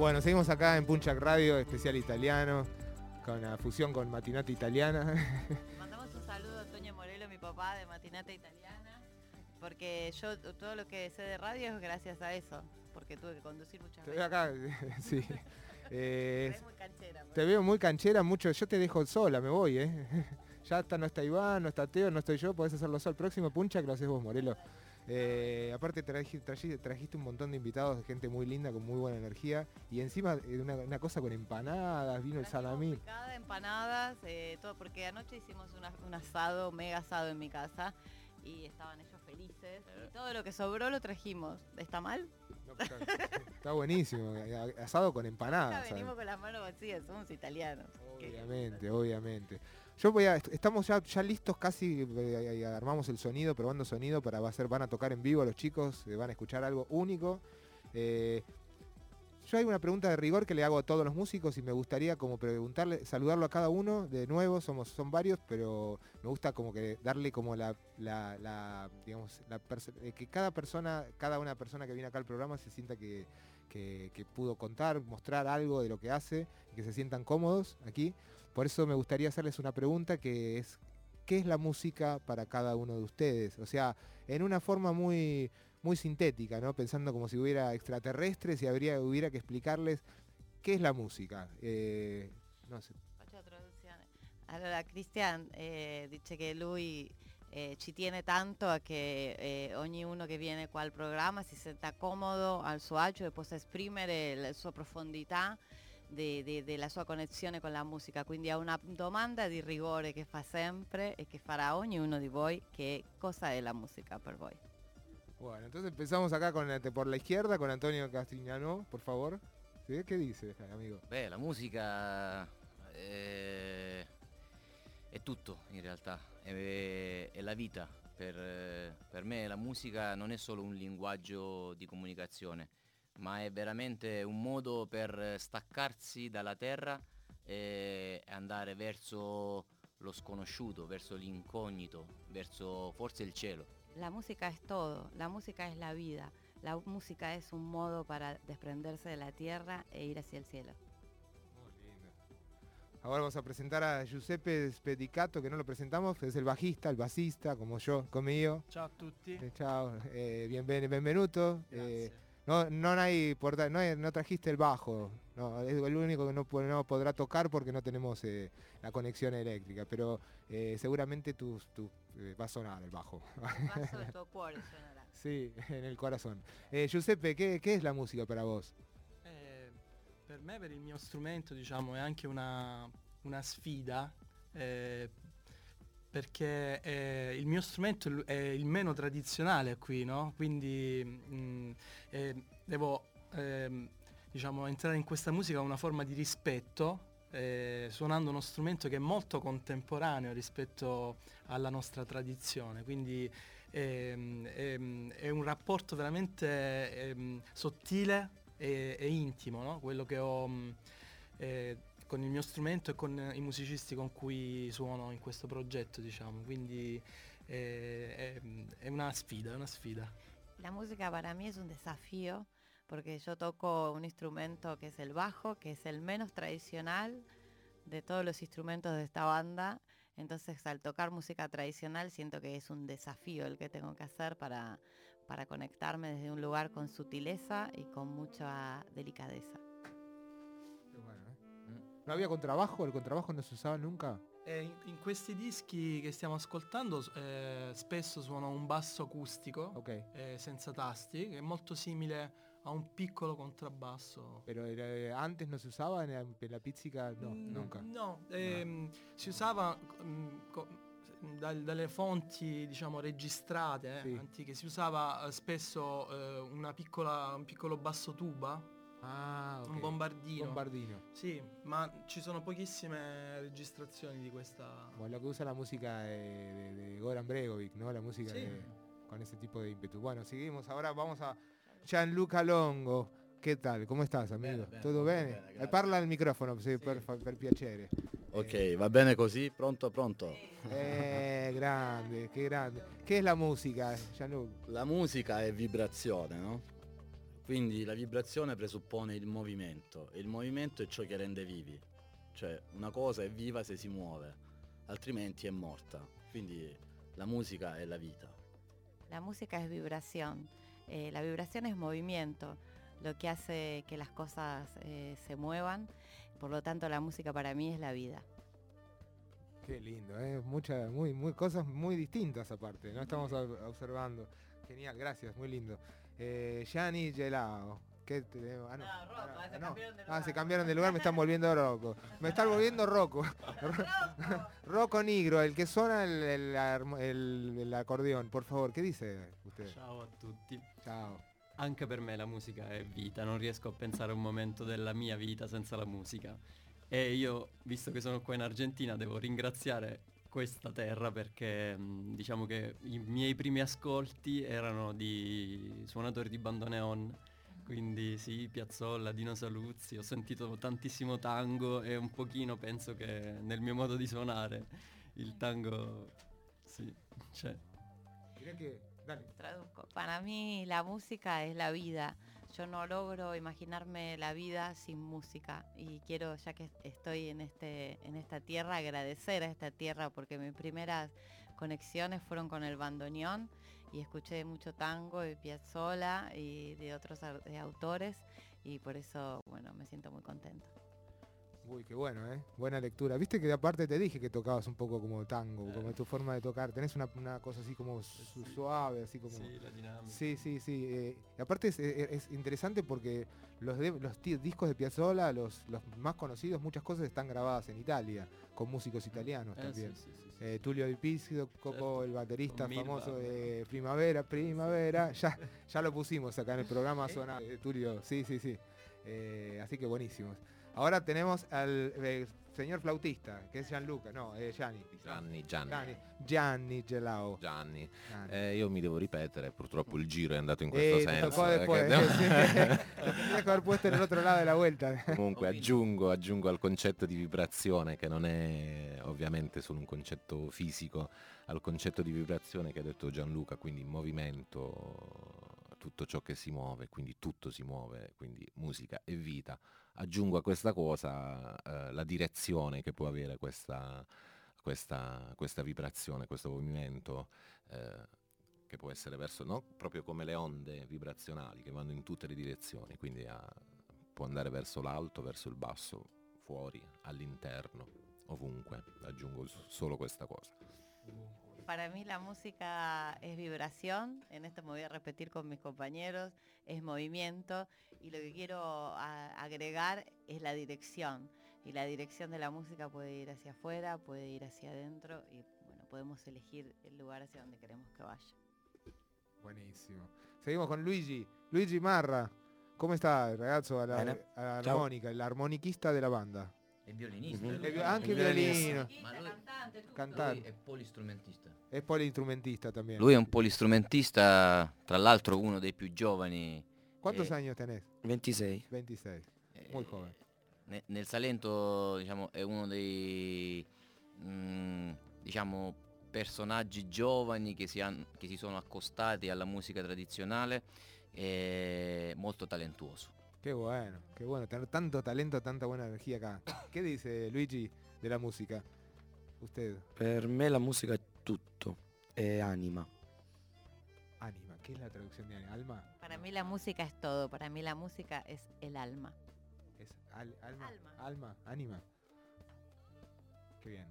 Bueno, seguimos acá en Punchak Radio, especial italiano, con la fusión con Matinata Italiana. Mandamos un saludo a Toño Morello, mi papá de Matinata Italiana, porque yo todo lo que sé de radio es gracias a eso, porque tuve que conducir muchas Te veces. veo acá, sí. Es muy canchera. Te veo muy canchera, mucho. Yo te dejo sola, me voy, Ya no está Iván, no está Teo, no estoy yo, podés hacerlo solo. El próximo Punchak lo haces vos, Morelo. Aparte trajiste un montón de invitados, de gente muy linda, con muy buena energía. Y encima una cosa con empanadas, vino el salamín. Empanadas, todo, porque anoche hicimos un asado, mega asado en mi casa. Y estaban ellos felices. Y todo lo que sobró lo trajimos. ¿Está mal? No, está buenísimo. Asado con empanadas. Ya venimos con las manos vacías, somos italianos. Obviamente. Estamos ya listos casi, armamos el sonido, probando sonido van a tocar en vivo los chicos, van a escuchar algo único. Yo hay una pregunta de rigor que le hago a todos los músicos y me gustaría como saludarlo a cada uno de nuevo, son varios, pero me gusta como que darle como que cada una persona que viene acá al programa se sienta que pudo mostrar algo de lo que hace y que se sientan cómodos aquí. Por eso me gustaría hacerles una pregunta que es, ¿qué es la música para cada uno de ustedes? O sea, en una forma muy sintética, ¿no? Pensando como si hubiera extraterrestres y hubiera que explicarles qué es la música. No sé. Faccio la traduzione. Allora, Cristian dice che lui ci tiene tanto a che ognuno che viene qua al programma si senta comodo, al suo agio e possa esprimere la sua profondità della sua connessione con la musica. Quindi ha una domanda di rigore che fa sempre e che farà ognuno di voi, che cosa è la musica per voi. Bueno, entonces empezamos acá por la izquierda con Antonio Castignano, por favor. ¿Sí? ¿Qué dice, amigo? Beh, la musica è tutto in realtà, è la vita. Per me la musica non è solo un linguaggio di comunicazione, ma è veramente un modo per staccarsi dalla terra e andare verso lo sconosciuto, verso l'incognito, verso forse il cielo. La música es todo, la música es la vida, la música es un modo para desprenderse de la tierra e ir hacia el cielo. Muy lindo. Ahora vamos a presentar a Giuseppe Spedicato, que no lo presentamos, es el bajista, el basista, como yo, conmigo. Ciao a tutti. Ciao, benvenuto. No trajiste el bajo, no, es el único que no podrá tocar porque no tenemos la conexión eléctrica, pero seguramente va a sonar el bajo. El basso del tuo cuore suonerà. Sí, en el corazón. Giuseppe, ¿qué es la música para vos? Per me, per il mio strumento, diciamo, è anche una sfida, perché il mio strumento è il meno tradizionale qui, no? Quindi devo diciamo, entrare in questa musica con una forma di rispetto, suonando uno strumento che è molto contemporaneo rispetto alla nostra tradizione, quindi è un rapporto veramente sottile e intimo, no? Quello che ho con il mio strumento e con i musicisti con cui suono in questo progetto, diciamo, quindi è una sfida, La música para mí es un desafío porque yo toco un instrumento que es el bajo, que es el menos tradicional de todos los instrumentos de esta banda. Entonces al tocar música tradicional siento que es un desafío el que tengo que hacer para conectarme desde un lugar con sutileza y con mucha delicadeza. ¿No había contrabajo? ¿El contrabajo no se usaba nunca? In questi dischi che stiamo ascoltando spesso suono un basso acustico, senza tasti, che è molto simile a un piccolo contrabbasso. Pero antes no se usaba en la pizzica, no, nunca. No, si usava dalle fonti, diciamo, registrate, sì, antiche, si usava spesso un piccolo basso tuba. Un bombardino. Sì, ma ci sono pochissime registrazioni di questa. Bueno, lo que usa la música de Goran Bregovic, ¿no? La música sí, con ese tipo de ímpetu. Bueno, seguimos. Ahora vamos a Gianluca Longo. ¿Qué tal? ¿Cómo estás, amigo? Bene, ¿Todo bene? Parla al microfono, sì, per piacere. Ok, va bene così? Pronto? Grande, che grande. ¿Qué es la música, Gianluca? La musica è vibrazione, no? Quindi la vibrazione presuppone il movimento, e il movimento è ciò che rende vivi. Cioè una cosa è viva se si muove, altrimenti è morta. Quindi la musica è la vita. La música es vibración. La vibración es movimiento, lo que hace que las cosas se muevan. Por lo tanto, la música para mí es la vida. Qué lindo, muy cosas muy distintas aparte, ¿no? Estamos observando. Genial, gracias, muy lindo. Gianni Gelao. ¿Qué tenemos? Se cambiaron de lugar, me están volviendo loco. Me están volviendo Rocco. Rocco Nigro, el que suena el acordeón. Por favor, ¿qué dice usted? Ciao a tutti. Ciao. Anche per me la musica è vita, non riesco a pensare a un momento della mia vita senza la musica. E io, visto che sono qua in Argentina, devo ringraziare questa terra perché diciamo che i miei primi ascolti erano di suonatori di bandoneon. Quindi sì, Piazzolla, Dino Saluzzi, ho sentito tantissimo tango e un pochino penso che nel mio modo di suonare il tango sì, c'è. Direi che, dale. Traduzco. Para mí la música es la vida. Yo no logro imaginarme la vida sin música y quiero, ya que estoy en esta tierra, agradecer a esta tierra porque mis primeras conexiones fueron con el bandoneón y escuché mucho tango de Piazzolla y de otros autores y por eso, bueno, me siento muy contenta. Uy, qué bueno, buena lectura. Viste que aparte te dije que tocabas un poco como tango, como tu forma de tocar. Tenés una cosa así como suave, así como... Sí, la dinámica. Sí. Y aparte es interesante porque los discos de Piazzolla, los más conocidos, muchas cosas están grabadas en Italia, con músicos italianos también. Sí. Tulio Di Pizzio, Coco, Certo. el baterista Con famoso Milva. de Primavera. Ya lo pusimos acá en el programa Zona Tulio, sí. Así que buenísimos. Ahora tenemos al señor flautista, que es Gianluca, Gianni Gelao. Gianni. Io mi devo ripetere, purtroppo il giro è andato in questo Te senso. tocó después, che- Lo tendrías que haber puesto en el otro lado de la vuelta. Comunque aggiungo al concetto di vibrazione, che non è ovviamente solo un concetto fisico, al concetto di vibrazione che ha detto Gianluca, quindi movimento, tutto ciò che si muove, quindi tutto si muove, quindi musica e vita. Aggiungo a questa cosa la direzione che può avere questa vibrazione, questo movimento, che può essere verso, no? Proprio come le onde vibrazionali che vanno in tutte le direzioni, quindi può andare verso l'alto, verso il basso, fuori, all'interno, ovunque. Aggiungo solo questa cosa. Para mí la música es vibración, en esto me voy a repetir con mis compañeros, es movimiento y lo que quiero agregar es la dirección. Y la dirección de la música puede ir hacia afuera, puede ir hacia adentro y bueno, podemos elegir el lugar hacia donde queremos que vaya. Buenísimo. Seguimos con Luigi Marra. ¿Cómo está, ragazzo? A la armonica, el armoniquista de la banda. È violinista. Anche violino. Ma lui, Cantante. lui è polistrumentista. Es poliinstrumentista también. Lui è un polistrumentista, tra l'altro uno dei più giovani. ¿Cuántos años tenés? 26. 26. Muy joven. Nel Salento, diciamo, è uno dei diciamo, personaggi giovani che si sono accostati alla musica tradizionale, molto talentuoso. Qué bueno, tener tanto talento, tanta buena energía acá. ¿Qué dice Luigi de la música? Usted. Per me la musica è tutto, è anima. Anima, ¿qué es la traducción de alma? Para mí la música es todo, para mí la música es el alma. Es alma, anima. Qué bien.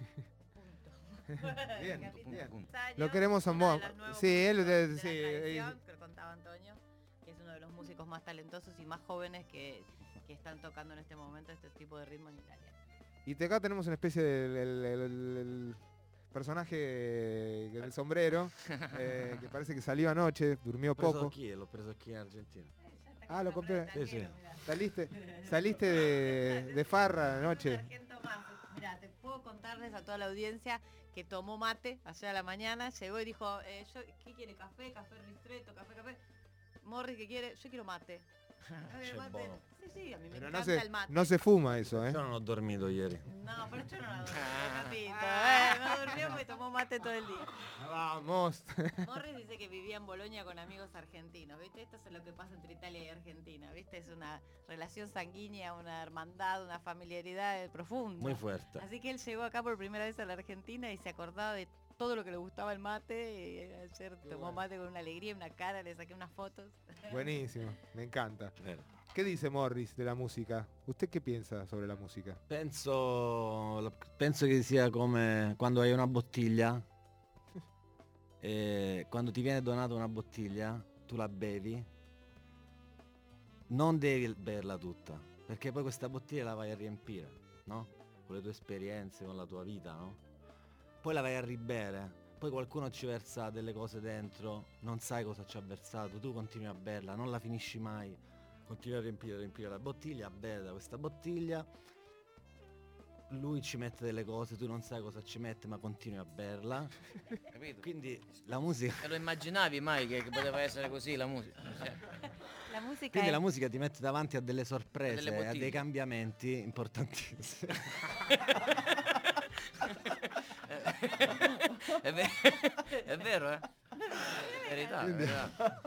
Bien. Lo queremos a vos. Sí, él sí, que contaba Antonio, que es uno de los músicos más talentosos y más jóvenes que están tocando en este momento este tipo de ritmo en Italia. Y acá tenemos una especie del personaje del sombrero, que parece que salió anoche, durmió poco. L'ho preso qui in Argentina. Ah, lo compré. Sí. Saliste de farra anoche. Mira, te puedo contarles a toda la audiencia que tomó mate ayer a la mañana, llegó y dijo, ¿qué quiere? Café ristretto, café. Morris, ¿qué quiere? Yo quiero mate. C'è buono. Sì, a me mi Pero encanta il mate. no se fuma eso, ¿eh? Io non ho dormito ieri. No, perciò non avevo capito. No dormiamo y tomó mate todo el día. Vamos. Morris dice que vivía en Bolonia con amigos argentinos, ¿viste? Esto es lo que pasa entre Italia y Argentina, ¿viste? Es una relación sanguínea, una hermandad, una familiaridad profunda. Muy fuerte. Así que él llegó acá por primera vez a la Argentina y se acordaba de todo lo que le gustaba el mate. Y ayer tomó mate con una alegría, una cara, le saqué unas fotos. Buenísimo, me encanta. Vero. ¿Qué dice Morris de la música? ¿Usted qué piensa sobre la música? Penso che sia come quando hai una bottiglia e quando ti viene donata una bottiglia, tu la bevi, non devi berla tutta, perché poi questa bottiglia la vai a riempire, no? Con le tue esperienze, con la tua vita, no? Poi la vai a ribere, poi qualcuno ci versa delle cose dentro, non sai cosa ci ha versato, tu continui a berla, non la finisci mai, continui a riempire la bottiglia, a bere da questa bottiglia, lui ci mette delle cose, tu non sai cosa ci mette ma continui a berla. Capito? Quindi la musica, E lo immaginavi mai che poteva essere così la musica? Cioè, La música quindi es- la musica ti mette davanti a delle sorprese, Delle a bottiglie. dei cambiamenti importantissimi. è vero, eh? Verità, verità.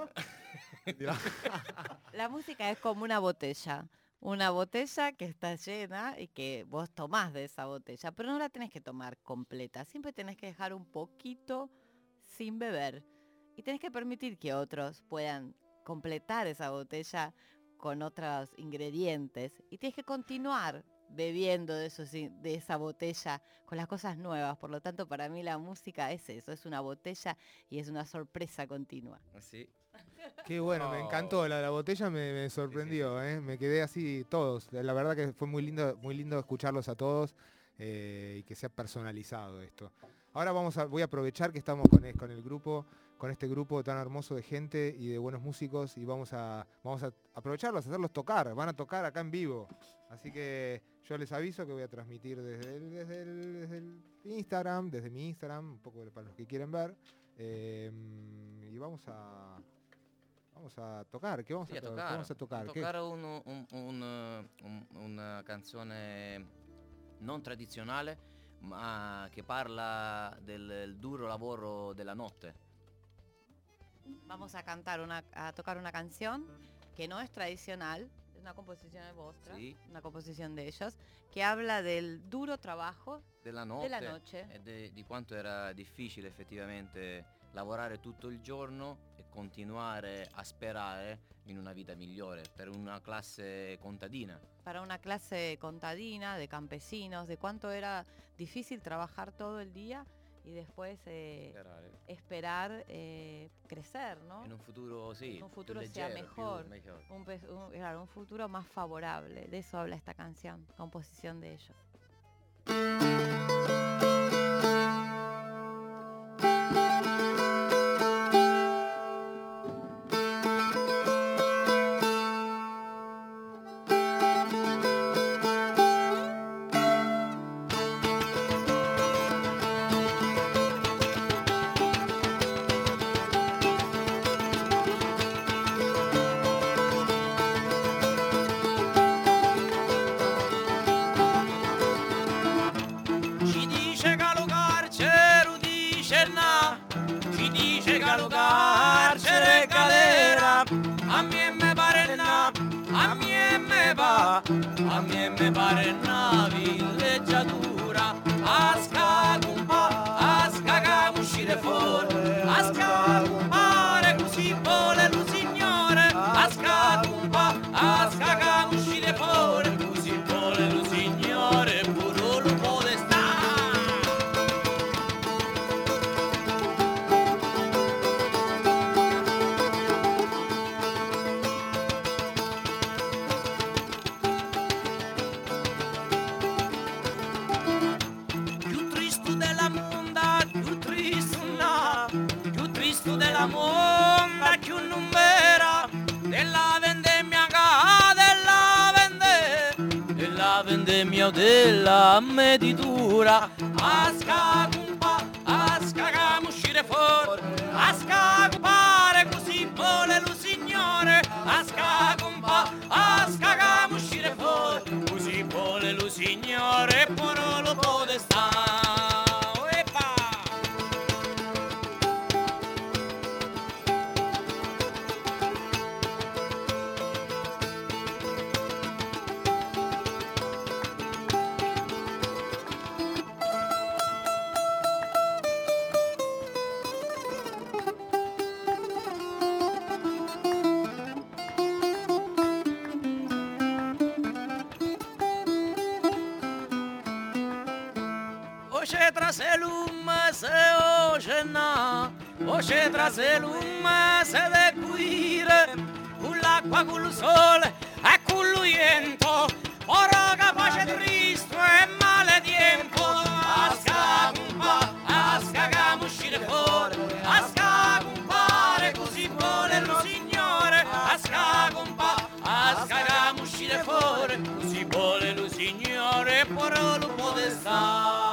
La música es como una botella que está llena y que vos tomás de esa botella, pero no la tenés que tomar completa, siempre tenés que dejar un poquito sin beber y tenés que permitir que otros puedan completar esa botella con otros ingredientes y tienes que continuar bebiendo de esa botella con las cosas nuevas. Por lo tanto, para mí la música es eso, es una botella y es una sorpresa continua. Sì. Qué bueno, me encantó. La botella me sorprendió, ¿eh? Me quedé así todos. La verdad que fue muy lindo escucharlos a todos y que sea personalizado esto. Ahora voy a aprovechar que estamos con el grupo, con este grupo tan hermoso de gente y de buenos músicos y vamos a aprovecharlos, hacerlos tocar. Van a tocar acá en vivo. Así que yo les aviso que voy a transmitir desde el Instagram, desde mi Instagram, un poco para los que quieren ver. Y vamos a tocar. ¿Qué vamos Sì, a tocar? ¿Qué vamos a tocar? ¿Qué? Toccare una canzone non tradizionale, ma che parla del duro lavoro della notte. Vamos a tocar una canción que no es tradicional, es una composición de vostra, Sí. una composición de ellos, que habla del duro trabajo Della notte, della noche. e di quanto era difficile effettivamente lavorare tutto il giorno e continuare a sperare in una vita migliore per una classe contadina. Para una clase contadina, de campesinos, de cuánto era difícil trabajar todo el día y después esperar crecer, ¿no? In un futuro, sì, Un futuro più sia leggero, mejor. più Claro, un futuro más favorable. De eso habla esta canción, composición de ellos. Ci dice che lo carcere dice no, ci dice che lo carcere è galera, a me pare no, a me va, a me pare una villeggiatura, a scacumpa, a scacam uscire fuori, a scacumpare così vuole lo signore, a scacam uscire fuori, così vuole lo signore, pure lo vuole stare. Più triste della monda, più triste no, più triste della monda, più non vera, della vendemmia della vendemmia della meditura, a scacam uscire fuori, a scacumpare così vuole lo signore, a scacumpa, traselum se oceana, voce traselum se decuire, con l'acqua, con il sole e con il vento, ora che face tristo e male tempo, ascagamo uscire fuori, ascagompare così vuole il Signore, ascagamo uscire fuori, così vuole il Signore, però lo potestà.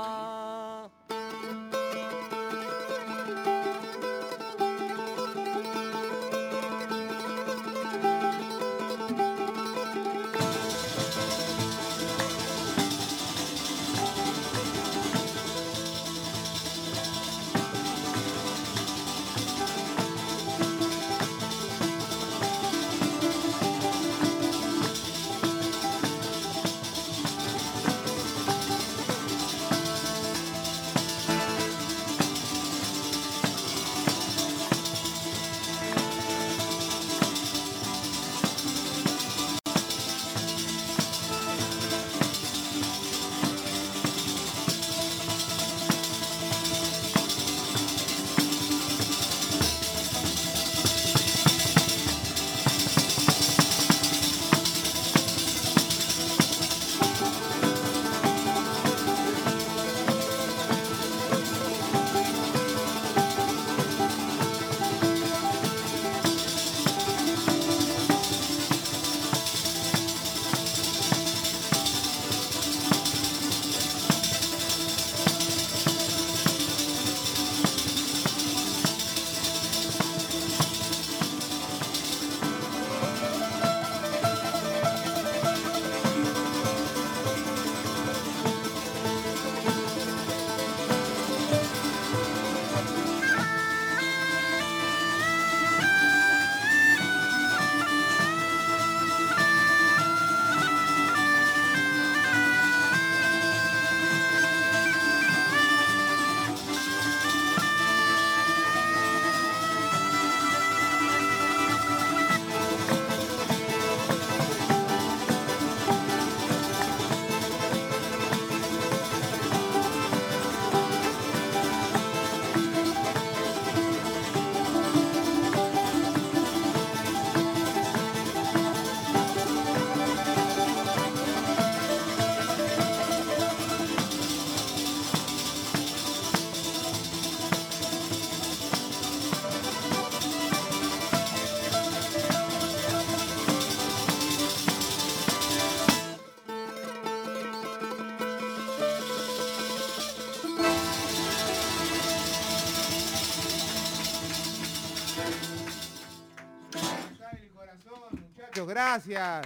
Gracias.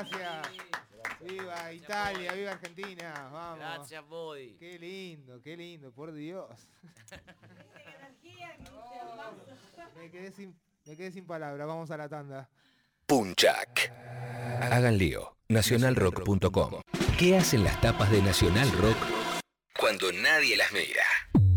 Viva Italia, viva Argentina, vamos. Grazie a voi. Qué lindo, por Dios. Me quedé sin palabras, vamos a la tanda. Punchak. Hagan lío. Nacionalrock.com. ¿Qué hacen las tapas de Nacional Rock cuando nadie las mira?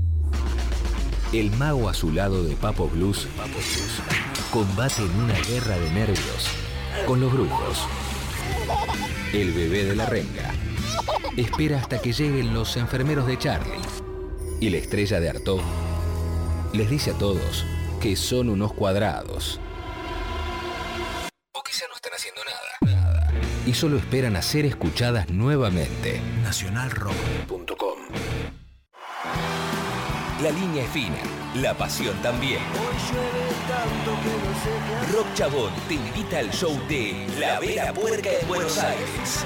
El mago azulado de Papo Blues combate en una guerra de nervios con los brujos. El bebé de la renga espera hasta que lleguen los enfermeros de Charlie. Y la estrella de Artaud les dice a todos que son unos cuadrados. O quizá no están haciendo nada. Y solo esperan a ser escuchadas nuevamente. Nacionalrock.com. La línea es fina, la pasión también. Rock Chabón te invita al show de La Vera Puerca en Buenos Aires.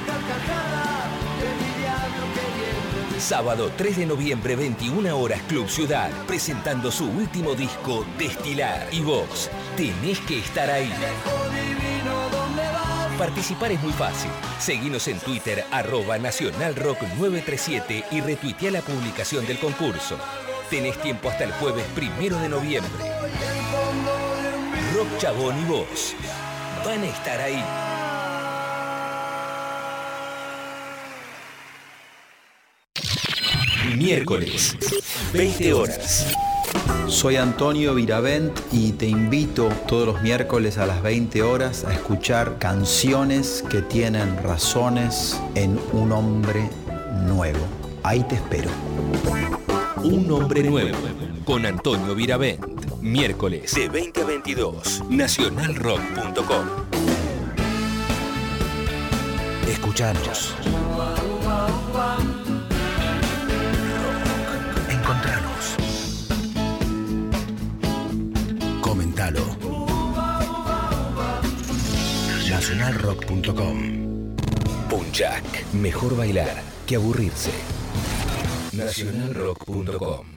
Sábado 3 de noviembre, 21 horas, Club Ciudad, presentando su último disco, Destilar. Y vos, tenés que estar ahí. Participar es muy fácil. Seguinos en Twitter, @NacionalRock937 y retuitea la publicación del concurso. Tenés tiempo hasta el jueves 1 de noviembre. Rock Chabón y vos van a estar ahí. Miércoles, 20 horas. Soy Antonio Viravent y te invito todos los miércoles a las 20 horas a escuchar canciones que tienen razones en un hombre nuevo. Ahí te espero. Un hombre nuevo, con Antonio Viravent. Miércoles de 20 a 22, nacionalrock.com. Escuchanos. Encontranos. Comentalo. nacionalrock.com. Punchak. Mejor bailar que aburrirse. nacionalrock.com.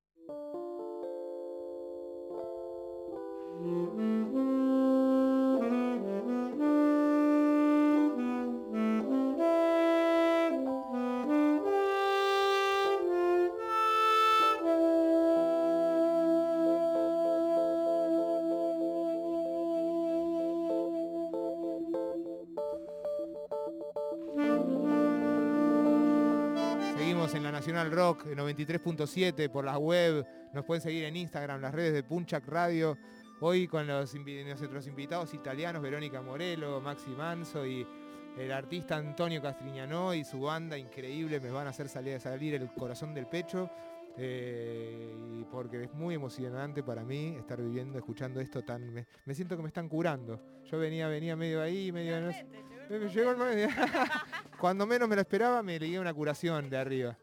En la Nacional Rock 93.7 por la web, nos pueden seguir en Instagram, las redes de Punchak Radio. Hoy con nuestros invitados italianos, Verónica Morello, Maxi Manso y el artista Antonio Castrignanò y su banda increíble, me van a hacer salir el corazón del pecho, y porque es muy emocionante para mí estar viviendo, escuchando esto tan... Me siento que me están curando. Yo venía medio ahí, medio... Me llegó el momento. Cuando menos me lo esperaba, me leí una curación de arriba.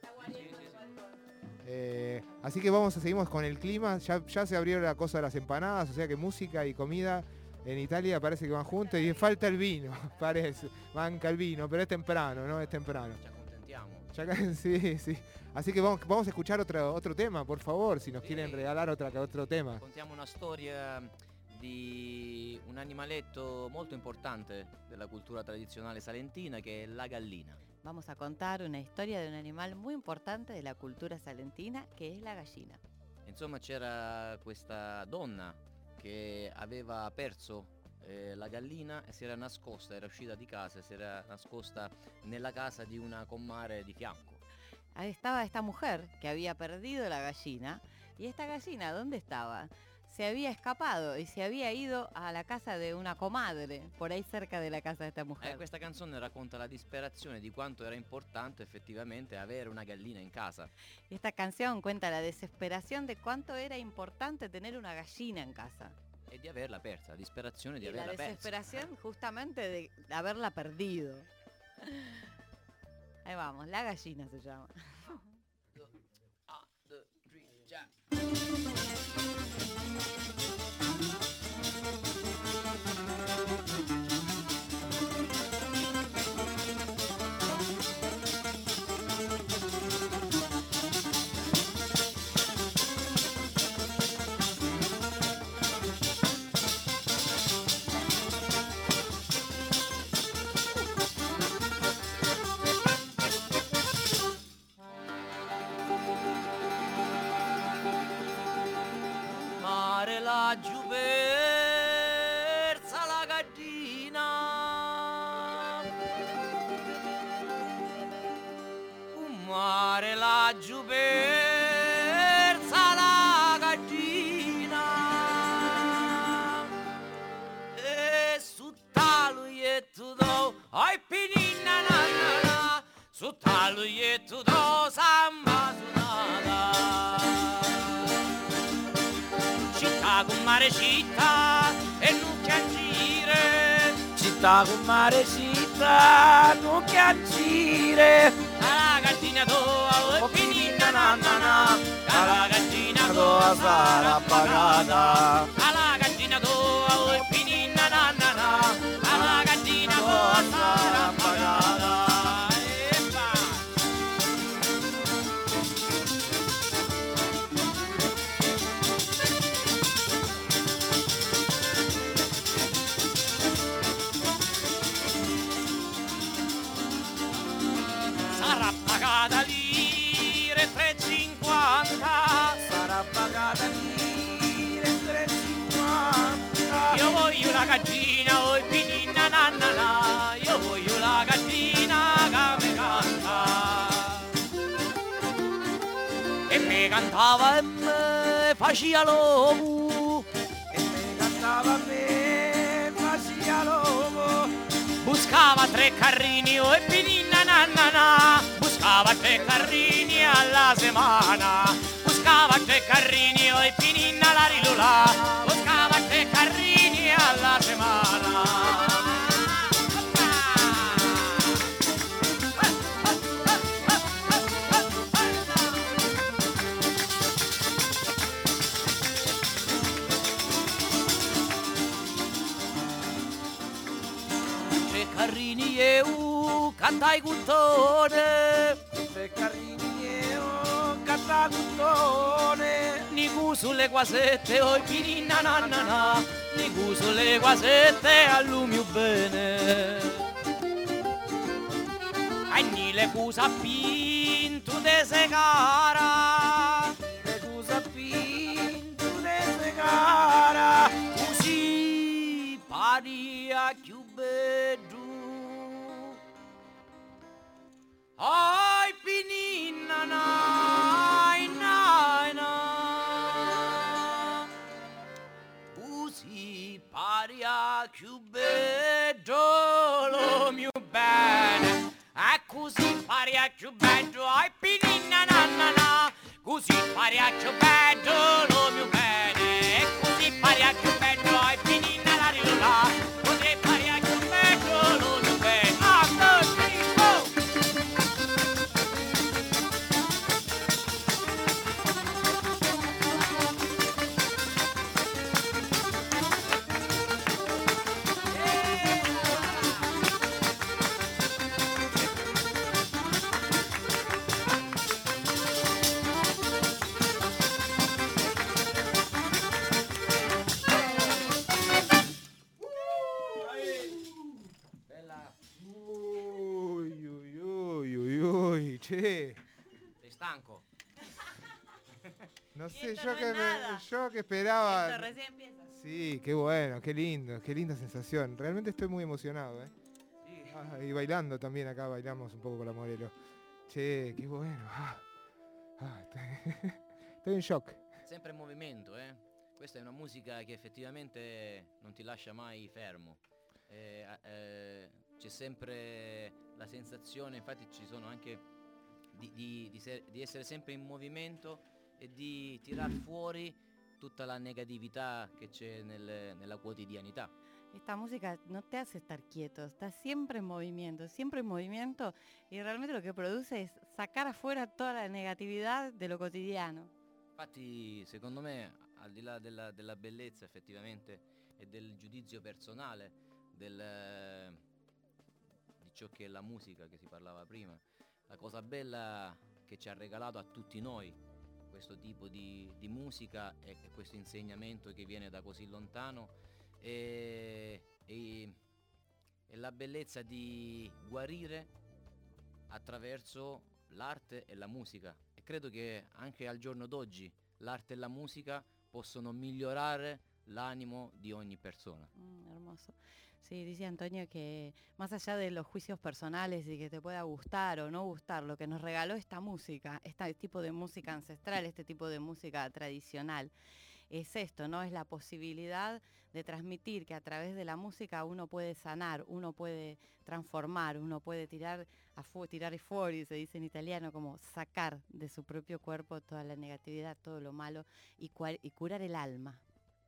Así que seguimos con el clima. Ya se abrió la cosa de las empanadas, o sea que música y comida en Italia parece que van juntos y falta el vino, parece. Manca el vino, pero es temprano, ¿no? Es temprano. Sí. Así que vamos a escuchar otro tema, por favor, si nos quieren regalar otro tema. Contiamo una storia di un animaletto molto importante della cultura tradizionale salentina che è la gallina. Vamos a contar una historia de un animal muy importante de la cultura salentina que es la gallina. Insomma, c'era questa donna che aveva perso la gallina e si era nascosta, era uscita di casa e si era nascosta nella casa di una comare di fianco. Ahí estaba esta mujer que había perdido la gallina, y esta gallina, ¿dónde estaba? Se había escapado y se había ido a la casa de una comadre, por ahí cerca de la casa de esta mujer. Questa canzone racconta la disperazione di quanto era importante effettivamente avere una gallina in casa. Y esta canción cuenta la desesperación de cuánto era importante tener una gallina en casa. E di averla persa, la disperazione di averla persa. La desesperación justamente de haberla perdido. Ahí vamos, la gallina se llama. Laggiù persa la gallina, un mare laggiù persa la gallina, e su talo e tu do, ai pininna na na na, su talo e tu do samba sunata. Con mare città e non chiangire, città con mare città non chiangire, la gallina tua e finita na na na, la gallina tua sarà pagata, la gallina tua e finita na na na, la gallina tua sarà pagata. Pagata lire 3,50, sarà pagata lire 3,50. Io voglio la gallina, oi pinina nannana, io voglio la gallina che mi canta. E mi cantava e me faceva l'uomo, e mi cantava e me faceva l'uomo. Buscava 3 carrini, oi pinina nannana, buscava 3 carrini alla settimana, buscava 3 carrini oi pinin alla rilula, buscava 3 carrini alla settimana. Carrini eu cantai guttone, tre carrini eu cantai guttone, nigu sulle guasette oi pininna nanana, nigu sulle guasette allumiu bene. Agni le cusa pintu de segara, le cusa pintu de segara, così paria più bello. Ai pininna nai nai na, così paria più bello lo mio bene, e così paria più bello, ai pininna na na na, così paria più bello lo mio bene, e così paria più bello, ai pininna la rilola, così paria più bello lo mio bene. Che, Sei stanco? no sé, Esto no es nada. yo que esperaba. Esto recién empieza. Sí, qué bueno, qué lindo, qué linda sensación. Realmente estoy muy emocionado, ¿eh? Y bailando también acá, bailamos un poco con la Morelo. Che, qué bueno. Estoy in shock. Sempre in movimento, eh? Questa è una musica che effettivamente non ti lascia mai fermo. C'è sempre la sensazione, infatti ci sono anche di essere sempre in movimento e di tirar fuori tutta la negatività che c'è nella quotidianità. Esta música no te hace estar quieto, estás siempre en movimiento y realmente lo que produce es sacar afuera toda la negatividad de lo cotidiano. Infatti secondo me, al di là della bellezza effettivamente e del giudizio personale di ciò che è la musica che si parlava prima, la cosa bella che ci ha regalato a tutti noi questo tipo di musica e questo insegnamento che viene da così lontano e la bellezza di guarire attraverso l'arte e la musica, e credo che anche al giorno d'oggi l'arte e la musica possono migliorare l'ánimo de ogni persona. Hermoso. Sí, dice Antonio que más allá de los juicios personales y que te pueda gustar o no gustar, lo que nos regaló esta música, este tipo de música ancestral, este tipo de música tradicional, es esto, ¿no? Es la posibilidad de transmitir que a través de la música uno puede sanar, uno puede transformar, uno puede tirar fuori, se dice en italiano, como sacar de su propio cuerpo toda la negatividad, todo lo malo y curar el alma.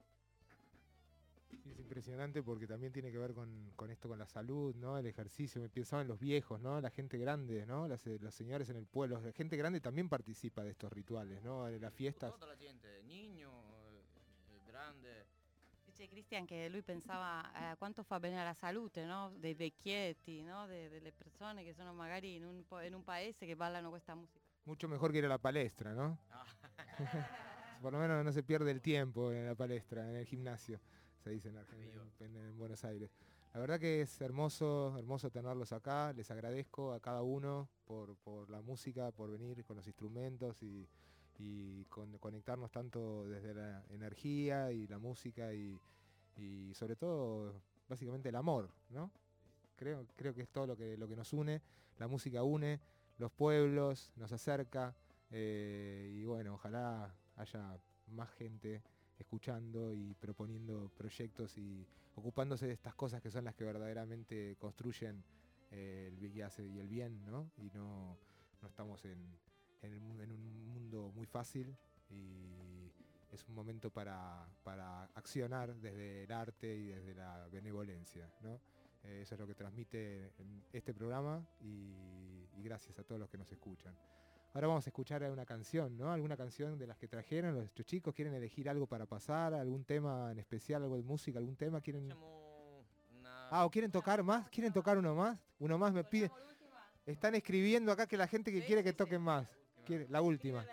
Es impresionante porque también tiene que ver con esto, con la salud, ¿no? El ejercicio. Me pensaba en los viejos, ¿no? La gente grande, ¿no? Los señores en el pueblo. La gente grande también participa de estos rituales, ¿no? En las fiestas. Toda la gente, niño, grande. Dice Cristian che lui pensava quanto fa bene alla salute, no? Dei vecchietti, no? Delle persone che sono magari in un paese che ballano questa musica. Mucho mejor que ir a la palestra, ¿no? Por lo menos no se pierde el tiempo en la palestra, en el gimnasio, se dice en Argentina, en Buenos Aires. La verdad que es hermoso tenerlos acá. Les agradezco a cada uno por la música, por venir con los instrumentos y conectarnos tanto desde la energía y la música y sobre todo básicamente el amor, ¿no? Creo que es todo lo que nos une. La música une los pueblos, nos acerca y bueno, ojalá haya más gente escuchando y proponiendo proyectos y ocupándose de estas cosas que son las que verdaderamente construyen el bien y el bien, ¿no? Y no no estamos en un mundo muy fácil y es un momento para accionar desde el arte y desde la benevolencia, ¿no? Eso es lo que transmite en este programa y gracias a todos los que nos escuchan. Ahora vamos a escuchar una canción, ¿no? Alguna canción de las que trajeron nuestros chicos. ¿Quieren elegir algo para pasar? ¿Algún tema en especial? ¿Algo de música? ¿Algún tema? ¿Quieren? ¿O quieren tocar más? ¿Quieren tocar uno más? Uno más me pide. Están escribiendo acá que la gente que quiere que toquen más. Quiere, la última.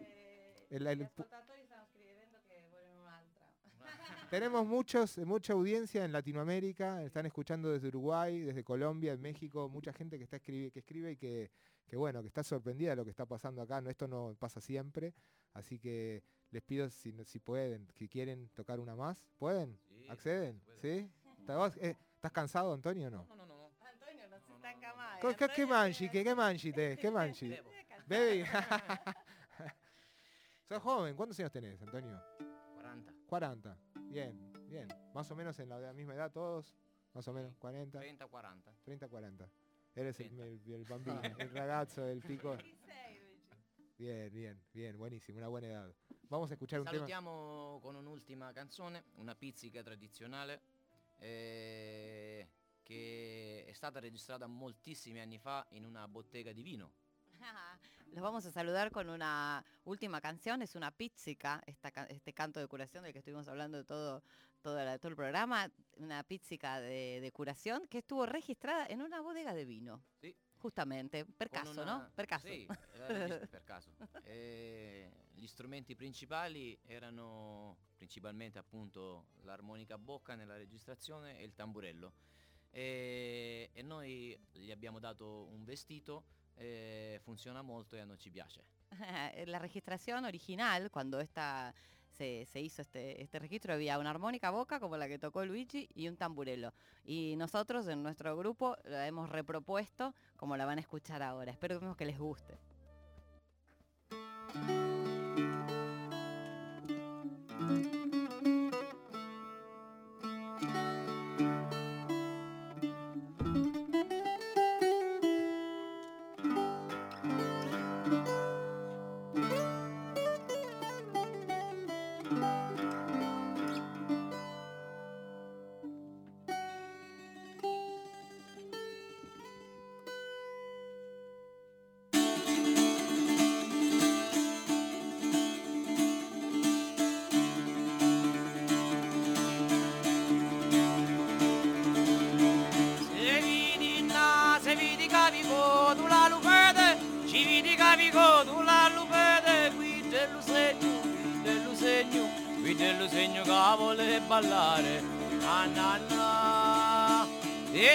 Tenemos mucha audiencia en Latinoamérica, están escuchando desde Uruguay, desde Colombia, en México, mucha gente que escribe y que bueno, que está sorprendida de lo que está pasando acá. No, esto no pasa siempre, así que les pido si pueden, si quieren tocar una más. ¿Pueden? Sí, ¿acceden? ¿Sí? ¿Estás cansado, Antonio, o no? No. Antonio no se stanca mai. ¿Qué mangi? ¿Qué mangi? Baby. Sos joven, ¿cuántos años tenés, Antonio? 40. Bien. Más o menos en la misma edad todos, más o menos, 40. 30-40. Eres el bambino, el ragazzo, el pico. Bien, buonissimo, una buona edad. Vamos a escuchar un tema. Salutiamo con un'ultima canzone, una pizzica tradizionale che è stata registrata moltissimi anni fa in una bottega di vino. Los vamos a saludar con una última canción, es una pizzica, este canto de curación del que estuvimos hablando todo el programa, una pizzica de curación que estuvo registrada en una bodega de vino. Sí. Justamente, per caso, no? Per caso. Sì, per caso. Gli strumenti principali erano principalmente appunto l'armonica a bocca nella registrazione e il tamburello. E noi gli abbiamo dato un vestito. Funciona molto y a nos piace. La registración original, cuando se hizo este registro, había una armónica a boca como la que tocó Luigi y un tamburello. Y nosotros en nuestro grupo la hemos repropuesto como la van a escuchar ahora. Espero que les guste. Vitello segno che vuole ballare, na na na, e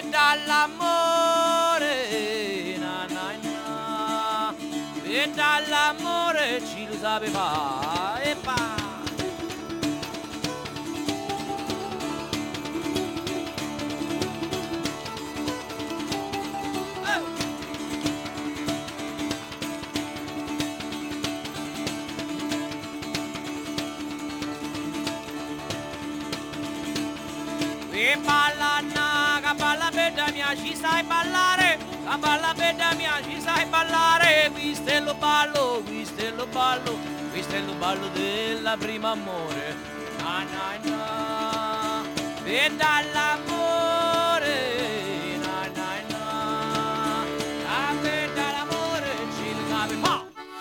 dall'amore, na na na, e dall'amore ci lo sapeva, e pa. E balla na, balla bella mia, ci sai ballare, balla bella mia, ci sai ballare, questo è lo ballo, questo è lo ballo, questo è lo ballo della prima amore, na na na, e dall'amore, na na na, e dall'amore ci lo sape fa.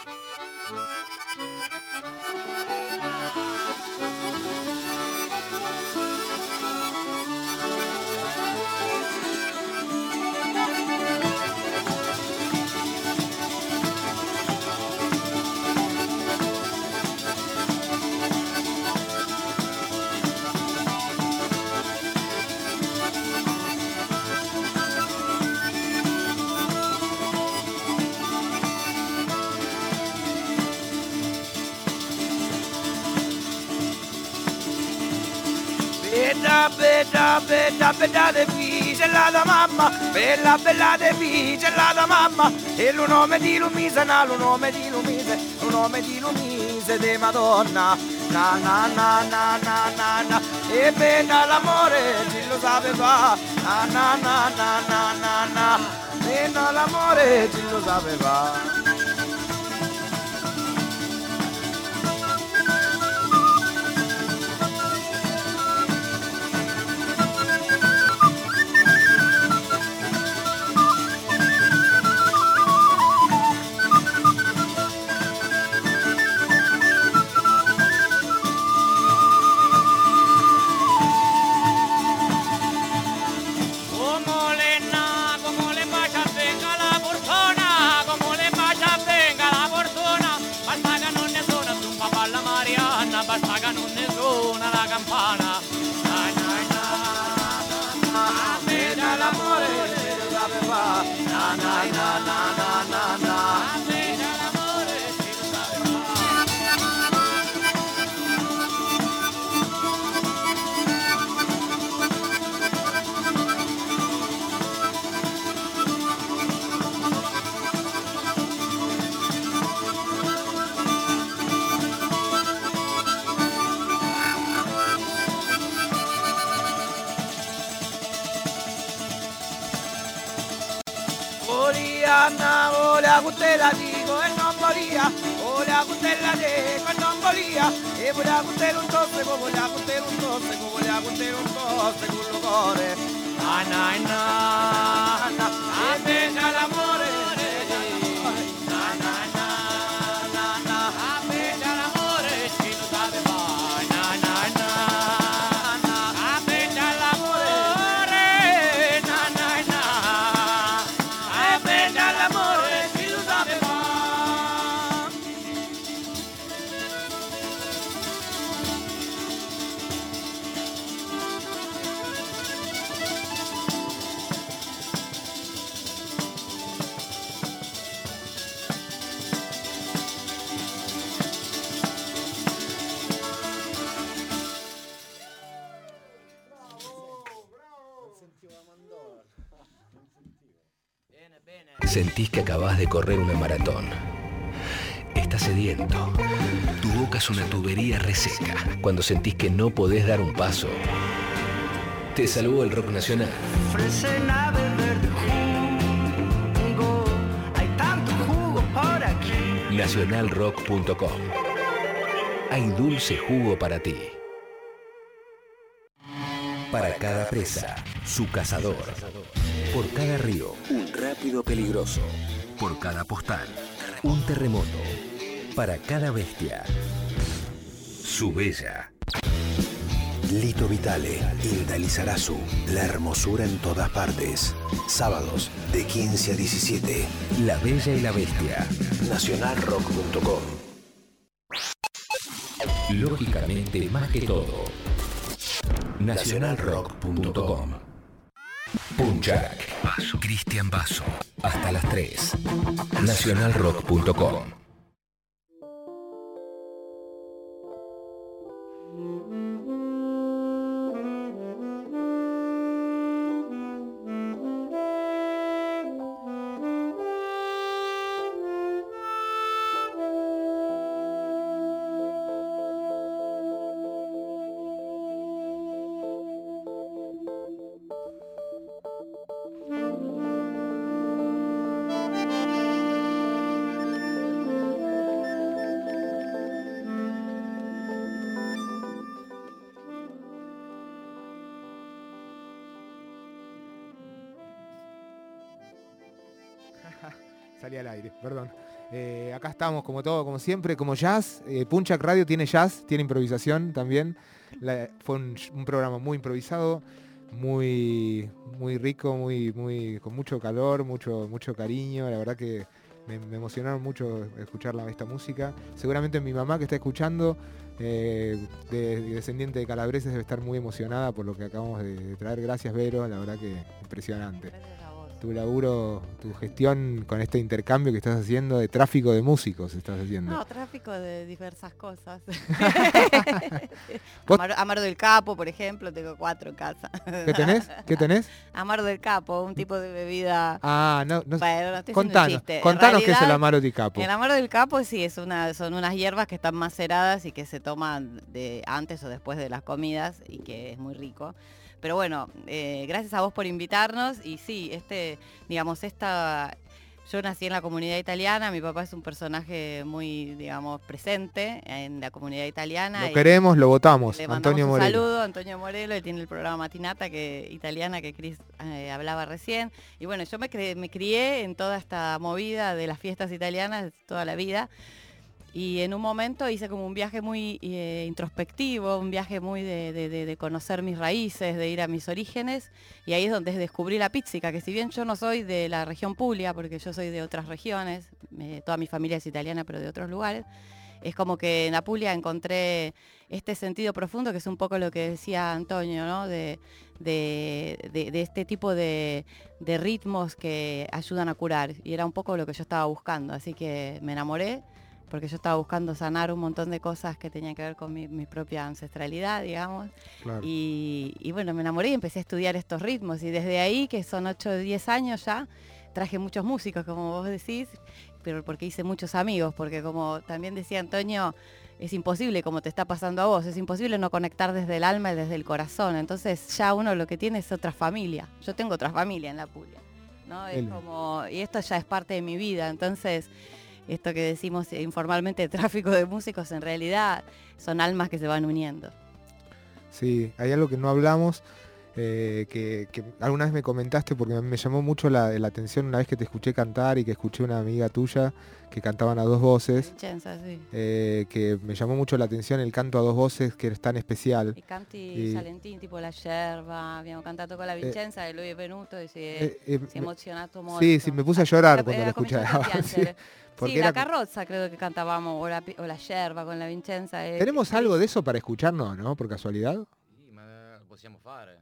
Bella de picella da mamma, bella de picella mamma, e lo nome di Lumise, lo nome di Lumise de Madonna, na na na na na na na, e bella l'amore ci lo sapeva, na na na na na na na, bella l'amore ci lo sapeva. Anna, voleva cutela dico e non moria, voleva cutela dico e non moria, e voleva cutela un tosse, voleva cutela un tosse, voleva cutela un tosse con il cuore. Anna, Anna, Anna, aspetta l'amore. Sentís que acabás de correr una maratón. Estás sediento. Tu boca es una tubería reseca. Cuando sentís que no podés dar un paso, te salvó el rock nacional. Ofrecen a beber de jugo, hay tanto jugo por aquí. Nacionalrock.com. Hay dulce jugo para ti. Para cada presa, su cazador. Por cada río, un rápido peligroso. Por cada postal, un terremoto. Para cada bestia, su bella. Lito Vitale, Hilda Lizarazu, la hermosura en todas partes. Sábados de 15 a 17. La Bella y la Bestia. Nacionalrock.com. Lógicamente, más que todo. Nacionalrock.com. Punchak, Cristian Basso. Hasta las 3. Nacionalrock.com. Salí al aire, perdón. Acá estamos como todo, como siempre, como jazz. Punchak Radio tiene jazz, tiene improvisación también. Fue un programa muy improvisado, muy rico, con mucho calor, mucho cariño. La verdad que me emocionaron mucho escuchar esta música. Seguramente mi mamá que está escuchando, descendiente de calabreses, debe estar muy emocionada por lo que acabamos de traer. Gracias, Vero, la verdad que impresionante. Tu laburo, tu gestión con este intercambio que estás haciendo de tráfico de músicos estás haciendo. No, tráfico de diversas cosas. ¿Vos? Amaro del Capo, por ejemplo, tengo 4 en casa. ¿Qué tenés? Amaro del Capo, un tipo de bebida. No. Bueno, no estoy Contanos, haciendo un chiste. contanos qué es el Amaro del Capo. El Amaro del Capo sí son unas hierbas que están maceradas y que se toman antes o después de las comidas y que es muy rico. Pero bueno, gracias a vos por invitarnos y sí, yo nací en la comunidad italiana, mi papá es un personaje muy, presente en la comunidad italiana. Lo queremos, lo votamos, le Antonio mandamos un Morello. saludo, Antonio Morello, él tiene el programa Matinata italiana que Cris hablaba recién. Y bueno, yo me crié en toda esta movida de las fiestas italianas toda la vida. Y en un momento hice como un viaje muy introspectivo, un viaje muy de conocer mis raíces, de ir a mis orígenes. Y ahí es donde descubrí la pizzica, que si bien yo no soy de la región Puglia, porque yo soy de otras regiones, toda mi familia es italiana, pero de otros lugares, es como que en la Puglia encontré este sentido profundo, que es un poco lo que decía Antonio, ¿no? De este tipo de ritmos que ayudan a curar. Y era un poco lo que yo estaba buscando, así que me enamoré. Porque yo estaba buscando sanar un montón de cosas que tenían que ver con mi propia ancestralidad, digamos. Claro. Y bueno, me enamoré y empecé a estudiar estos ritmos. Y desde ahí, que son 8 o 10 años ya, traje muchos músicos, como vos decís, pero porque hice muchos amigos. Porque como también decía Antonio, es imposible, como te está pasando a vos, es imposible no conectar desde el alma y desde el corazón. Entonces ya uno lo que tiene es otra familia. Yo tengo otra familia en la Puglia. ¿no? Qué Es lindo. como, y esto ya es parte de mi vida, entonces esto que decimos informalmente tráfico de músicos, en realidad son almas que se van uniendo. Sí, hay algo que no hablamos, que alguna vez me comentaste porque me llamó mucho la atención una vez que te escuché cantar y que escuché una amiga tuya que cantaban a dos voces, Vincenza, sì. que me llamó mucho la atención el canto a dos voces que es tan especial. I canti Y- salentini tipo La Scerva, abbiamo cantato con la Vincenza e lui è venuto e si è me- emozionato molto. Sí, sí, me puse a llorar Ha- cuando la ha cominciato a escuchaba. sí, piangere. porque Sì, era la carrozza credo che cantavamo o la Scerva con la Vincenza. ¿Tenemos algo de eso para escucharnos, no? Por casualidad. Sì, ma lo possiamo fare.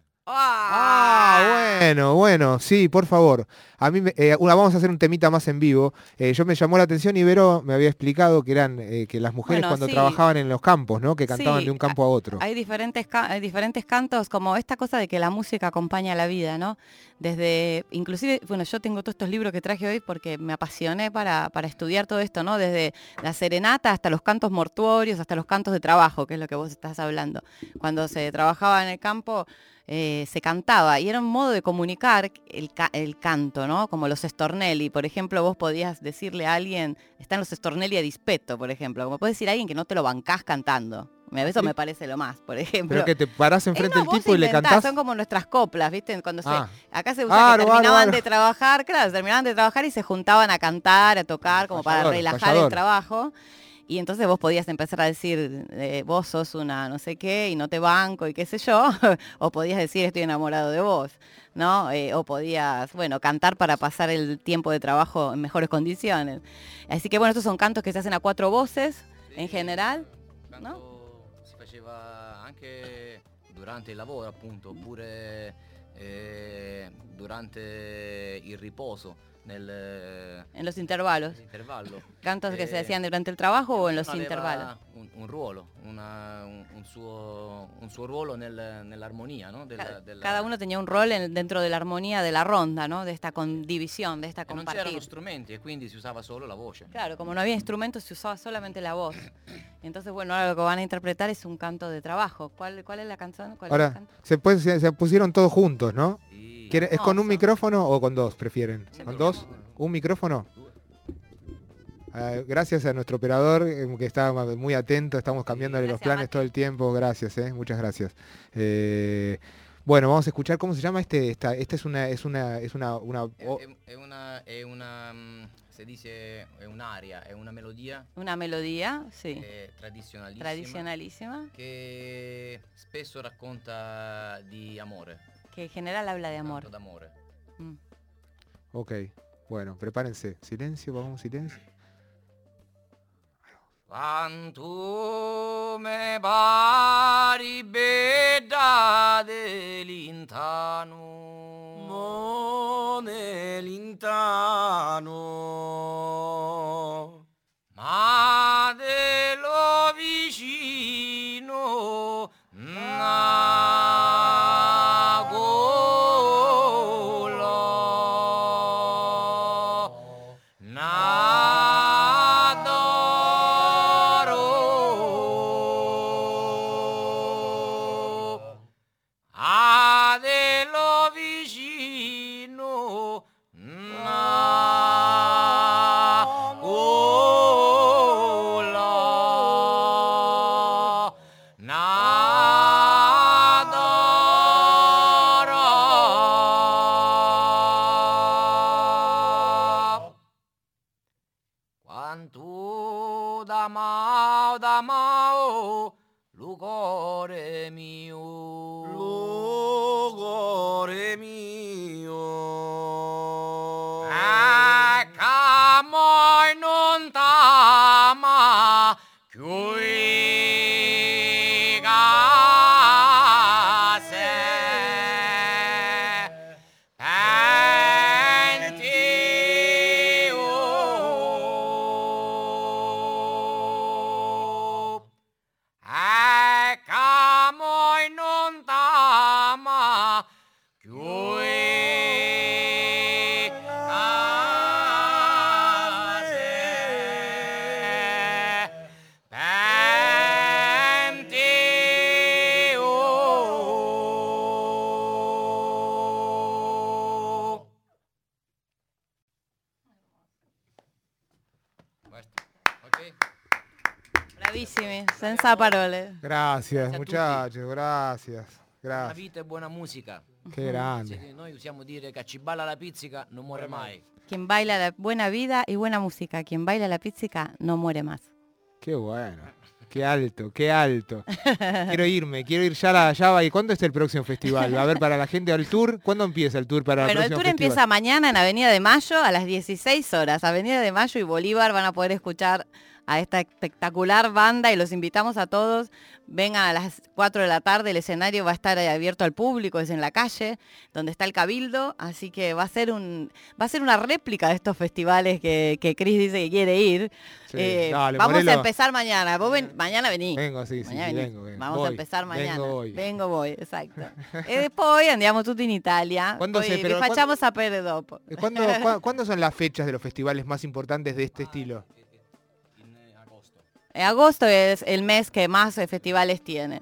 Bueno, sí, por favor. A mí, vamos a hacer un temita más en vivo. Yo me llamó la atención, Ibero me había explicado que eran que las mujeres Bueno, cuando sí. trabajaban en los campos, ¿no? Que cantaban Sí, de un campo a otro. Hay diferentes cantos, como esta cosa de que la música acompaña la vida, ¿no? Desde, inclusive, bueno, yo tengo todos estos libros que traje hoy porque me apasioné para estudiar todo esto, ¿no? Desde la serenata hasta los cantos mortuorios, hasta los cantos de trabajo, que es lo que vos estás hablando. Cuando se trabajaba en el campo, se cantaba y era un modo de comunicar el canto, ¿no? Como los stornelli, por ejemplo, vos podías decirle a alguien, están los stornelli a dispetto, por ejemplo, como puedes decir a alguien que no te lo bancás cantando. Eso ¿Sí? me parece lo más, por ejemplo. Pero que te parás enfrente del vos tipo y le inventás, cantás. Son como nuestras coplas, ¿viste? Cuando acá se usa Claro, que terminaban claro. de trabajar, claro, terminaban de trabajar y se juntaban a cantar, a tocar, como para Payador, relajar payador. el trabajo. Y entonces vos podías empezar a decir, vos sos una no sé qué y no te banco y qué sé yo, o podías decir estoy enamorado de vos, ¿no? O podías, bueno, cantar para pasar el tiempo de trabajo en mejores condiciones. Así que bueno, estos son cantos que se hacen a 4 voces en general, ¿no? Canto si faceva anche durante il lavoro, appunto, oppure durante il riposo, En los intervalos. nell'intervallo. Cantos que se hacían durante el trabajo o en los Ognuno aveva intervalos. un ruolo, un suo ruolo nell'armonia, no? Cada uno tenía un rol dentro de la armonía de la ronda, ¿no? De esta condivisión, de esta E non c'erano compartir. strumenti e quindi si usava solo la voce. Claro, como no había instrumentos se usaba solamente la voz. Entonces, bueno, ahora lo que van a interpretar es un canto de trabajo. ¿Cuál es la canción? ¿Cuál es el Ahora, canto? se pusieron todos juntos, ¿no? Sì. ¿Es con un Hermoso. micrófono o con dos prefieren? Sì, ¿Con però- dos? ¿Un micrófono? Gracias a nuestro operador que está muy atento, estamos cambiándole los Gracias, planes Mati. todo el tiempo, gracias, muchas gracias. Bueno, vamos a escuchar cómo se llama esta es una È una si dice, è un'aria, è una melodia Una melodía, sí, tradizionalissima tradicionalísima, che spesso racconta di amore, que en general habla de amor. tanto d'amore. Mm. Ok, bueno, prepárense. Silencio, vamos, silencio. Quanto me pari bella dell'intano, Nell'intano, ma dello vicino dello vicino quanto d'amao lo cuore mio, cuore mio, camoi non t'ama più camoi non Bravissimi, senza parole. Gracias, Grazie a muchachos, gracias. Buona Gracias. vita e buona musica. Che grande. Sì, noi usiamo dire che chi balla la pizzica non muore mai. Quien baila la buena vida y buena música, quien baila la pizzica no muere más. Qué bueno. Qué alto, qué alto. Quiero ir ya va. ¿Y cuándo es el próximo festival? A ver, para la gente al tour, ¿cuándo empieza el tour para el Bueno, el próximo tour festival? empieza mañana en Avenida de Mayo a las 16 horas. Avenida de Mayo y Bolívar van a poder escuchar a esta espectacular banda y los invitamos a todos. Vengan a las 4 de la tarde, el escenario va a estar abierto al público, es en la calle, donde está el Cabildo, así que va a ser una réplica de estos festivales que Cris dice que quiere ir. Sí, dale, vamos Morelo. a empezar mañana. Mañana vení. Vengo, sí, Mañana vení. vengo. Vamos Voy. a empezar mañana. Vengo, voy, exacto. E después andiamo tutti in Italia. ¿Cuándo Poi se- vi pero facciamo sapere dopo. ¿Cuándo son las fechas de los festivales más importantes de este estilo? Agosto es el mes que más festivales tiene.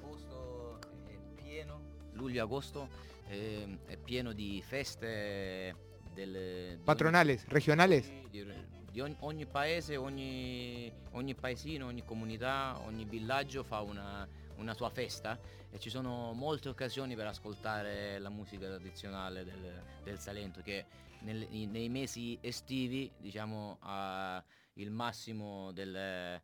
Luglio-agosto è pieno di feste Patronales, regionales. di ogni paese, ogni paesino, ogni comunità, ogni villaggio fa una sua festa e ci sono molte occasioni per ascoltare la musica tradizionale del Salento che nei mesi estivi diciamo ha il massimo della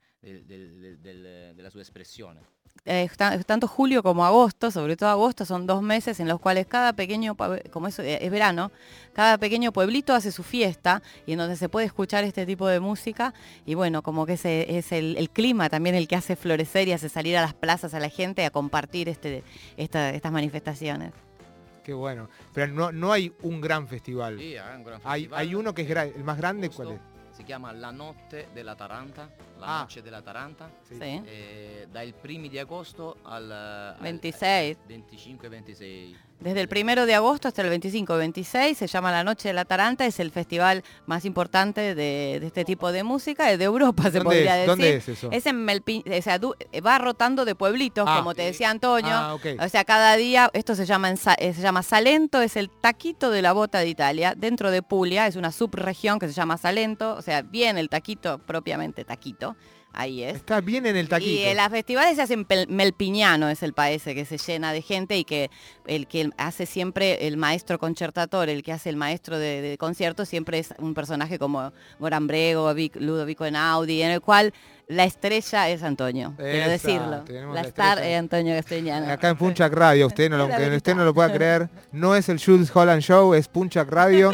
sua espressione. Tanto julio como agosto, sobre todo agosto, son 2 meses en los cuales cada pequeño, como es verano, cada pequeño pueblito hace su fiesta y en donde se puede escuchar este tipo de música y bueno, como que es el clima también el que hace florecer y hace salir a las plazas a la gente a compartir estas manifestaciones. Qué bueno. Pero no hay un gran festival. Sì, è un gran Hay festival. uno que es el más grande, ¿cuál es? Si chiama La Notte della Taranta, la Noche della Taranta, Sì. dai primi di agosto al 26. 25-26. Desde el 1 de agosto hasta el 25-26 se llama La Noche de la Taranta, es el festival más importante de este tipo de música, de Europa se ¿Dónde podría es? decir. ¿Dónde es eso? Es en o sea, va rotando de pueblitos, como te decía Antonio. Ok. O sea, cada día, esto se llama Salento, es el taquito de la bota de Italia. Dentro de Puglia es una subregión que se llama Salento, o sea, bien el taquito, propiamente taquito. Ahí es. Está bien en el taquito. Y las festivales se hacen Melpignano, es el paese que se llena de gente y que el que hace siempre el maestro concertatore, el que hace el maestro de conciertos, siempre es un personaje como Goran Bregovic, Ludovico Einaudi, en el cual la estrella es Antonio, quiero Esa, decirlo. tenemos La la star estrella. es Antonio Castellano. Acá en Punchak Radio, usted no lo, La aunque verità. usted no lo pueda creer, no es el Jules Holland Show, es Punchak Radio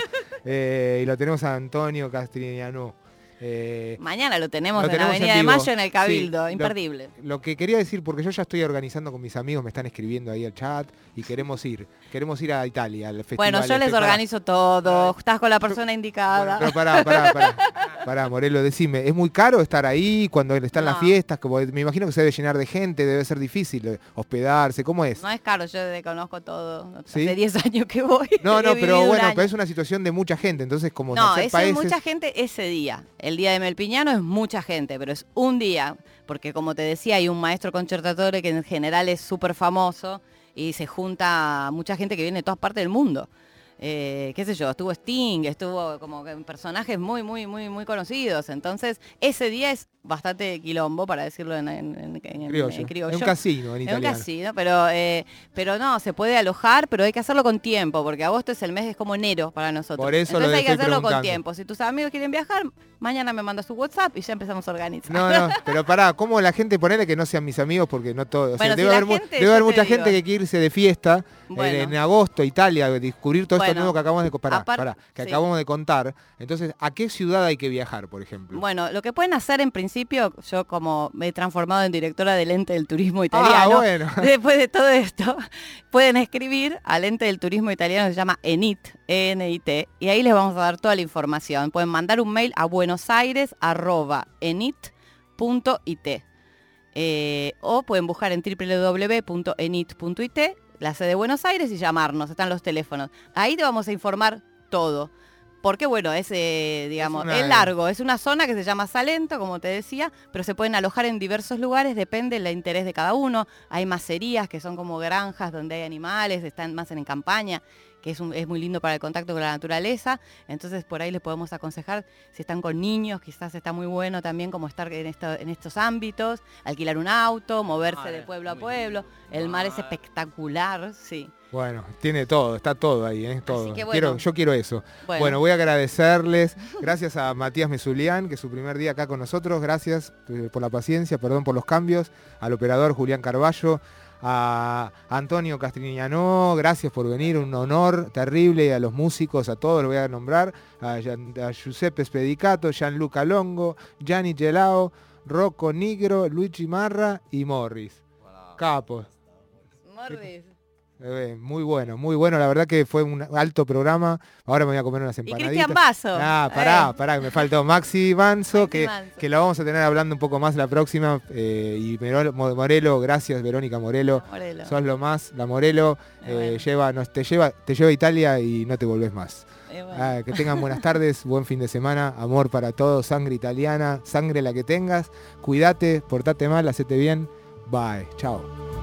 y lo tenemos a Antonio Castellano. Mañana lo tenemos Lo en tenemos Avenida en de vivo. Mayo en el Cabildo, Sí, imperdible. Lo que quería decir, porque yo ya estoy organizando con mis amigos, me están escribiendo ahí al chat y queremos ir a Italia, al festival. Bueno, yo les organizo todo, estás con la persona indicada. Pero pará, Morelo, decime, ¿es muy caro estar ahí cuando están las No. fiestas? Como, me imagino que se debe llenar de gente, debe ser difícil hospedarse, ¿cómo es? No es caro, yo conozco todo. ¿Sí? Hace 10 años que voy. No, he pero vivido un bueno, año. pero es una situación de mucha gente, entonces como No, hacer es países... mucha gente ese día. El día de Melpignano es mucha gente, pero es un día, porque como te decía, hay un maestro concertatore que en general es súper famoso y se junta mucha gente que viene de todas partes del mundo. Qué sé yo, estuvo Sting, estuvo como que personajes muy, muy, muy, muy conocidos. Entonces, ese día es bastante quilombo, para decirlo en criollo. Es un casino en Es un italiano. casino, pero no, se puede alojar, pero hay que hacerlo con tiempo, porque agosto es el mes, es como enero para nosotros. Por eso lo Entonces hay que estoy hacerlo con preguntando. tiempo. Si tus amigos quieren viajar, mañana me mandas su WhatsApp y ya empezamos a organizar. No, pero pará, ¿cómo la gente, ponele que no sean mis amigos porque no todos? O sea, Bueno, debe si haber, la gente, debe haber yo te mucha digo. gente que quiere irse de fiesta Bueno. en agosto, Italia, descubrir todo esto Bueno, nuevo que acabamos de sí. acabamos de contar. Entonces, ¿a qué ciudad hay que viajar, por ejemplo? Bueno, lo que pueden hacer en principio, yo como me he transformado en directora del Ente del Turismo Italiano, bueno. después de todo esto, pueden escribir al Ente del Turismo Italiano, se llama ENIT, ENIT, y ahí les vamos a dar toda la información. Pueden mandar un mail a buenosaires@enit.it o pueden buscar en www.enit.it, la sede de Buenos Aires, y llamarnos, están los teléfonos. Ahí te vamos a informar todo. Porque bueno, es digamos, es largo, es una zona que se llama Salento, como te decía, pero se pueden alojar en diversos lugares, depende del interés de cada uno. Hay macerías que son como granjas donde hay animales, están más en campaña, que es muy lindo para el contacto con la naturaleza. Entonces por ahí les podemos aconsejar, si están con niños, quizás está muy bueno también como estar en estos ámbitos, alquilar un auto, moverse de pueblo a pueblo. El mar es espectacular, sí. Bueno, tiene todo, está todo ahí, todo. Así que bueno. Yo quiero eso. Bueno, voy a agradecerles, gracias a Matías Mesulián, que es su primer día acá con nosotros, gracias por la paciencia, perdón por los cambios, al operador Julián Carballo, a Antonio Castrignanó, gracias por venir, un honor terrible, a los músicos, a todos los voy a nombrar, a Giuseppe Spedicato, Gianluca Longo, Gianni Gelao, Rocco Nigro, Luigi Marra y Morris. Capos. Morris. Muy bueno, la verdad que fue un alto programa. Ahora me voy a comer unas empanaditas. Y Cristian Basso. Pará, que me faltó Maxi Manso, que lo vamos a tener hablando un poco más la próxima. Y Morelo, gracias Verónica Morelo. Sos lo más, la Morelo te lleva a Italia y no te volvés más. Que tengan buenas tardes, buen fin de semana, amor para todos, sangre italiana, sangre la que tengas, cuídate, portate mal, hacete bien, bye, chao.